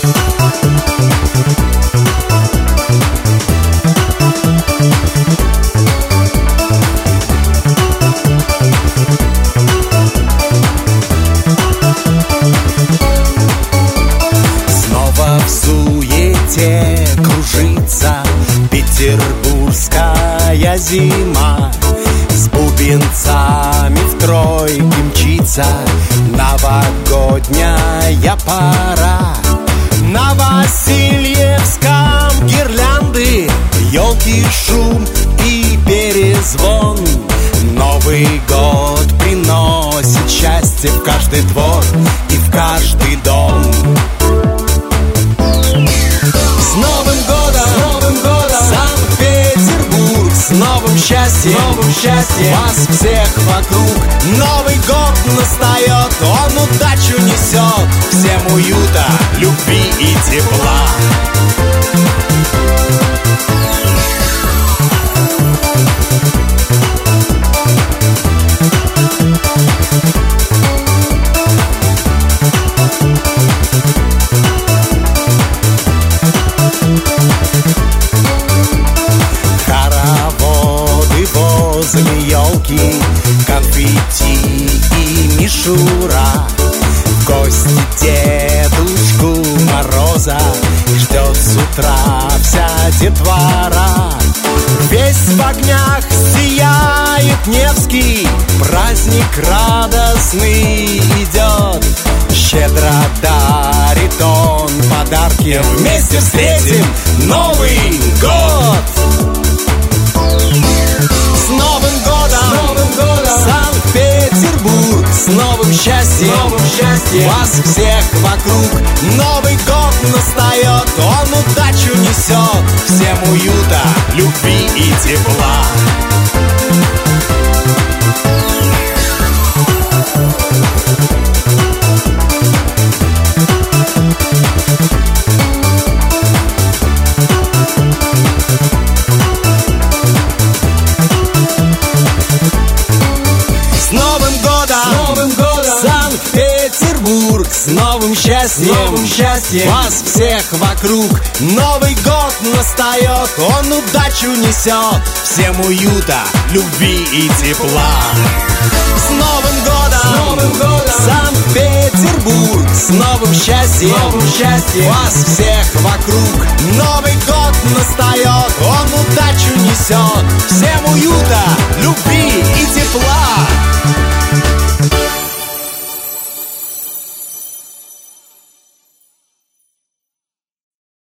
Снова в суете кружится петербургская зима, с бубенцами в тройке мчится новогодняя пора. На Васильевском гирлянды, елки, шум и перезвон. Новый год приносит счастье в каждый двор и в каждый дом. С Новым годом, Санкт-Петербург! С новым счастьем, вас всех вокруг! Новый год настает, он удачу несет, всем уюта, любви и тепла. Хороводы возле елки, конфетти и мишура. В гости Дедушку Мороза ждет с утра вся детвора. Весь в огнях сияет Невский, праздник радостный идет. Щедро дарит он подарки, вместе встретим Новый год! С Новым годом, Санкт-Петербург! С новым счастьем, вас всех вокруг! Новый год настает, он удачу несет, всем уюта, любви и тепла. С Новым годом, Санкт-Петербург! С новым счастьем, вас всех вокруг! Новый год настает, он удачу несет, всем уюта, любви и тепла. С Новым годом, Санкт-Петербург! С новым счастьем, вас всех вокруг! Новый год настает, он удачу несет, всем уюта, любви и тепла.